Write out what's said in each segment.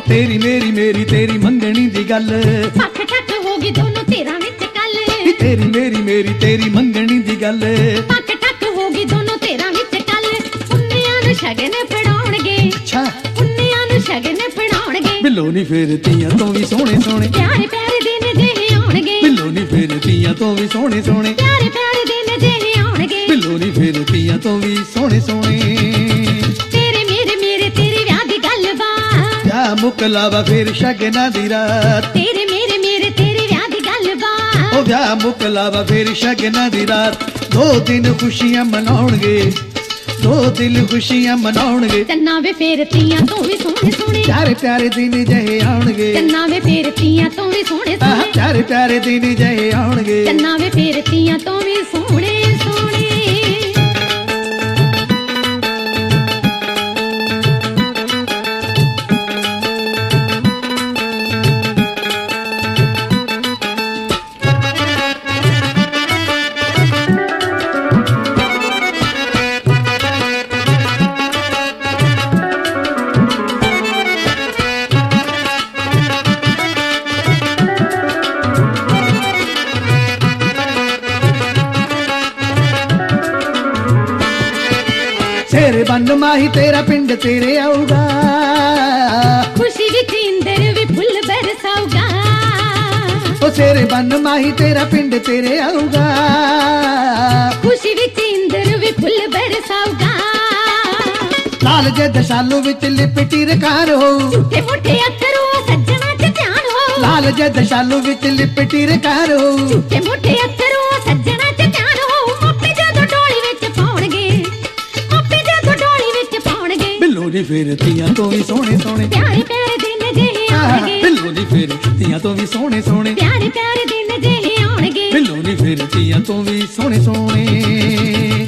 तेरी मेरी मेरी तेरी मंगनी दी गल पक ठक होगी दोनों तेरा विच कल तेरी मेरी मेरी तेरी मंगनी दी गल पक ठक होगी दोनों तेरा विच कल उन्नियां नूं शगन फड़ाउणगे अच्छा उन्नियां नूं शगन फड़ाउणगे बिल्लो नी फेर तियां तो भी सोहणे सोहणे प्यारे प्यारे दिन जेहे आउणगे बिल्लो नी फेर तियां तो भी सोहणे सोहणे प्यारे प्यारे दिन जेहे आउणगे बिल्लो नी फेर तियां तो भी सोहणे सोहणे तेरे मेरे तेरी व्याह दी गल बा या मुकलावा फिर शगना दी रात तेरे मेरे तेरी व्याह दी गल बा ओ विआह मुकलावा फिर शगना दी रात 2 दिन खुशियां मनाउणगे 2 दिल खुशियां मनाउणगे चन्ना वे फेर तियां तो भी सोहणे सोहणे प्यारे प्यारे दिन जहे आउणगे चन्ना वे फेर तियां तो भी सोहणे सोहणे प्यारे प्यारे दिन जहे आउणगे चन्ना वे फेर तियां तो भी सोहणे सोहणे तेरे बन माही तेरा पिंड तेरे आऊगा खुशी विच इंदर भी फुल बरसाऊगा ओ तेरे बन माही तेरा पिंड तेरे आऊगा खुशी विच इंदर भी फुल बरसाऊगा लाल जे दशालू विच लिपटी रकार हो झूठे मोठे अथरू सज्जणा च ध्यान हो लाल जे दशालू विच लिपटी रकार हो झूठे मोठे अथरू सज्जणा च ध्यान हो मापे ਜਦੋਂ ਢੋਲੀ ਵਿੱਚ ਪਾਉਣਗੇ ਮਾਪੇ ਜਦੋਂ ਢੋਲੀ ਵਿੱਚ ਪਾਉਣਗੇ बिल्लो नी फेर तियां तो भी सोहणे सोहणे ਪਿਆਰੇ ਪਿਆਰੇ ਦਿਨ ਜਿਹੇ ਆਉਣਗੇ बिल्लो नी फेर तियां तो भी सोहणे सोहणे ਪਿਆਰੇ ਪਿਆਰੇ ਦਿਨ ਜਿਹੇ ਆਉਣਗੇ बिल्लो नी फेर तियां तो भी सोहणे सोहणे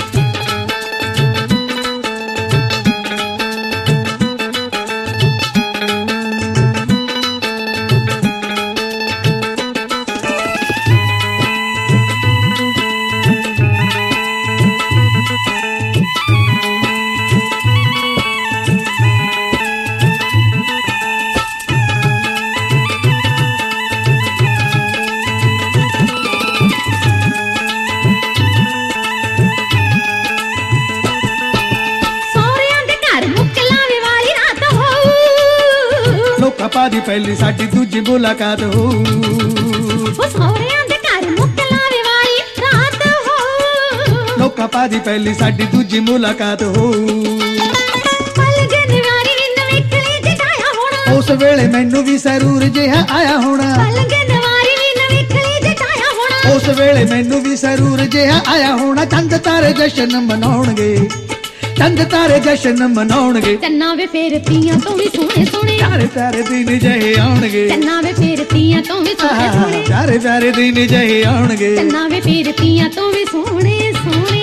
ਸਹੁਰਿਆਂ ਦੇ ਘਰ ਮੁਕਲਾਵੇ ਵਾਲੀ ਰਾਤ ਹੋਊ ਲੋਕਾਂ ਪਾਦੀ ਪਹਿਲੀ ਸਾਡੀ ਦੂਜੀ ਮੁਲਾਕਾਤ ਹੋ ਉਹ ਸਹੁਰਿਆਂ ਦੇ ਘਰ ਮੁਕਲਾਵੇ ਵਾਲੀ ਰਾਤ ਹੋਊ ਲੋਕਾਂ ਪਾਦੀ ਪਹਿਲੀ ਸਾਡੀ ਦੂਜੀ ਮੁਲਾਕਾਤ ਹੋ ਪਲਗਨ ਵਾਰੀ ਨਵੇਕਲੀ ਜਟਾਇਆ ਹੋਣਾ ਉਸ ਵੇਲੇ ਮੈਨੂੰ ਵੀ ਸਰੂਰ ਜਿਹਾ ਆਇਆ ਹੋਣਾ ਪਲਗਨ ਵਾਰੀ ਨਵੇਕਲੀ ਜਟਾਇਆ ਹੋਣਾ ਉਸ ਵੇਲੇ ਮੈਨੂੰ ਵੀ ਸਰੂਰ ਜਿਹਾ ਆਇਆ ਹੋਣਾ ਚੰਦ ਤਾਰੇ ਜਸ਼ਨ ਮਨਾਉਣਗੇ ਚੰਦ ਤਾਰੇ ਜਸ਼ਨ ਮਨਾਉਣਗੇ ਚੰਨਾ ਵੇ ਫੇਰ ਤੀਆਂ ਤੋਂ ਵੀ ਸੋਹਣੇ ਸੋਹਣੇ ਪਿਆਰੇ ਪਿਆਰੇ ਦਿਨ ਜਿਹੇ ਆਉਣਗੇ ਚੰਨਾ ਵੇ ਫੇਰ ਤੀਆਂ ਤੋਂ ਵੀ ਸੋਹਣੇ ਸੋਹਣੇ ਪਿਆਰੇ ਪਿਆਰੇ ਦਿਨ ਜਿਹੇ ਆਉਣਗੇ ਚੰਨਾ ਵੇ ਫੇਰ ਤੀਆਂ ਤੋਂ ਵੀ ਸੋਹਣੇ ਸੋਹਣੇ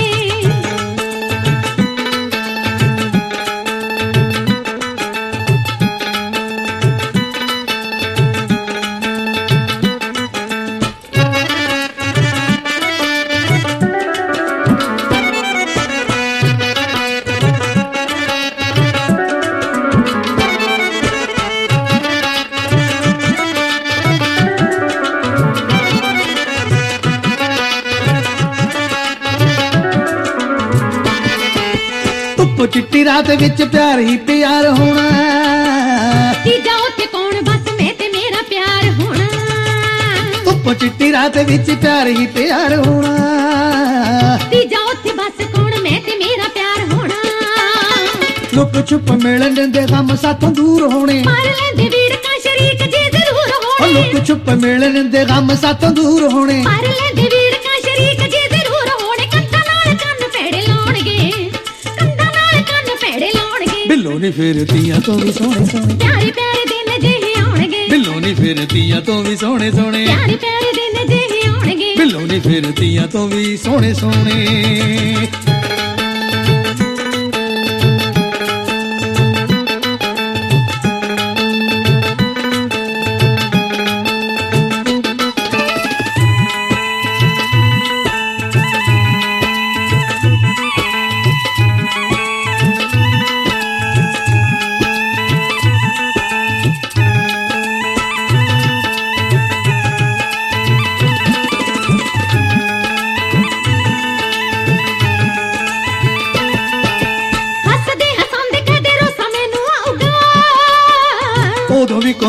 ਧੁੱਪ ਚਿੱਟੀ ਰਾਤ ਵਿੱਚ ਪਿਆਰ ਹੀ ਪਿਆਰ ਹੋਣਾ ਤੀਜਾ ਉੱਥੇ ਕੌਣ ਬਸ ਮੈਂ ਤੇ ਮੇਰਾ ਪਿਆਰ ਹੋਣਾ ਧੁੱਪ ਚਿੱਟੀ ਰਾਤ ਵਿੱਚ ਪਿਆਰ ਹੀ ਪਿਆਰ ਹੋਣਾ ਤੀਜਾ ਉੱਥੇ ਬਸ ਕੌਣ ਮੈਂ ਤੇ ਮੇਰਾ ਪਿਆਰ ਹੋਣਾ ਲੁਕ ਛੁਪ ਮਿਲਣ ਦੇ ਗਮ ਸਾਥੋਂ ਦੂਰ ਹੋਣੇ ਮਾਰ ਲੈਂਦੇ ਵੀਰ ਕਾ ਸ਼ਰੀਕ ਜੀ ਜ਼ਰੂਰ ਉਹ ਹੋਣੇ ਲੁਕ ਛੁਪ ਮਿਲਣ ਦੇ ਗਮ ਸਾਥੋਂ ਦੂਰ ਹੋਣੇ ਮਾਰ ਲੈਂਦੇ ਵੀਰ ਕਾ ਸ਼ਰੀਕ ਜੀ ਜ਼ਰੂਰ ਹੋਣੇ ਕੰਧਾਂ ਨਾਲ ਕੰਨ ਪੈੜੇ ਲਾਉਣਗੇ ਕੰਧਾਂ ਨਾਲ ਕੰਨ ਪੈੜੇ ਲਾਉਣਗੇ ਬਿੱਲੋ ਨੀ ਫੇਰ ਤੀਆਂ ਤੋਂ ਵੀ ਸੋਹਣੇ ਸੋਹਣੇ ਪਿਆਰੇ ਪਿਆਰੇ ਦਿਨ ਜਿਹੇ ਆਉਣਗੇ ਬਿੱਲੋ ਨੀ ਫੇਰ ਤੀਆਂ ਤੋਂ ਵੀ ਸੋਹਣੇ ਸੋਹਣੇ ਪਿਆਰੇ ਪਿਆਰੇ ਦਿਨ ਜਿਹੇ ਆਉਣਗੇ ਬਿੱਲੋ ਨੀ ਫੇਰ ਤੀਆਂ ਤੋਂ ਵੀ ਸੋਹਣੇ ਸੋਹਣੇ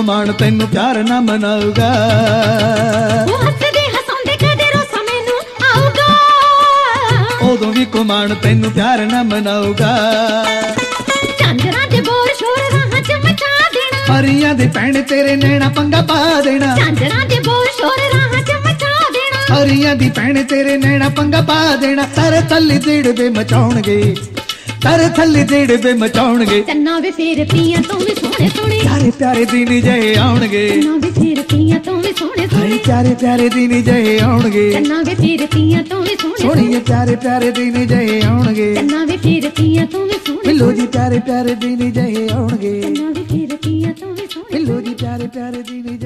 ਕੁਮਾਨ ਤੈਨੂੰ ਪਿਆਰ ਨਾ ਮਨਾਊਗਾ ਉਹ ਹੱਸਦੇ ਹਸਾਉਂਦੇ ਕਦੇ ਰੋਸਾ ਮੈਨੂੰ ਆਊਗਾ ਉਦੋਂ ਵੀ ਕੁਮਾਨ ਤੈਨੂੰ ਪਿਆਰ ਨਾ ਮਨਾਊਗਾ ਚਾਂਦਰਾਂ ਦੇ ਬੋਰ ਸ਼ੋਰ ਰਾਹਾਂ ਚ ਮਚਾ ਦੇਣਾ ਪਰੀਆਂ ਦੇ ਭੈਣ ਤੇਰੇ ਨੈਣਾ ਪੰਗਾ ਪਾ ਦੇਣਾ ਚਾਂਦਰਾਂ ਦੇ ਬੋਰ ਸ਼ੋਰ ਰਾਹਾਂ ਚ ਮਚਾ ਦੇਣਾ ਪਰੀਆਂ ਦੀ ਭੈਣ ਤੇਰੇ ਨੈਣਾ ਪੰਗਾ ਪਾ ਦੇਣਾ ਤਰ ਥੱਲੇ ਦੇੜਵੇ ਮਚਾਉਣਗੇ ਤਰ ਥੱਲੇ ਦੇੜਵੇ ਮਚਾਉਣਗੇ ਚੰਨਾ ਵੇ ਫੇਰ ਪੀਆਂ ਤੋਂ ਵੀ ਸੋਹਣੇ ਸੋਹਣੇ ਪਿਆਰੇ ਪਿਆਰੇ ਦਿਨ ਜਹੇ ਆਉਣਗੇ ਚੰਨਾ ਵੇ ਫੇਰ ਪੀਆਂ ਤੋਂ ਵੀ ਸੋਹਣੇ ਸੋਹਣੇ ਪਿਆਰੇ ਪਿਆਰੇ ਦਿਨ ਜਹੇ ਆਉਣਗੇ ਚੰਨਾ ਵੇ ਫੇਰ ਪੀਆਂ ਤੋਂ ਵੀ ਸੋਹਣੇ ਸੋਹਣੀਏ ਪਿਆਰੇ ਪਿਆਰੇ ਦਿਨ ਜਹੇ ਆਉਣਗੇ ਚੰਨਾ ਵੇ ਫੇਰ ਪੀਆਂ ਤੋਂ ਵੀ ਸੋਹਣੇ ਮਿਲੋ ਜੀ ਪਿਆਰੇ ਪਿਆਰੇ ਦਿਨ ਜਹੇ ਆਉਣਗੇ ਚੰਨਾ ਵੇ ਫੇਰ ਪੀਆਂ ਤੋਂ ਵੀ ਸੋਹਣੇ ਮਿਲੋ ਜੀ ਪਿਆਰੇ ਪਿਆਰੇ ਦਿਨ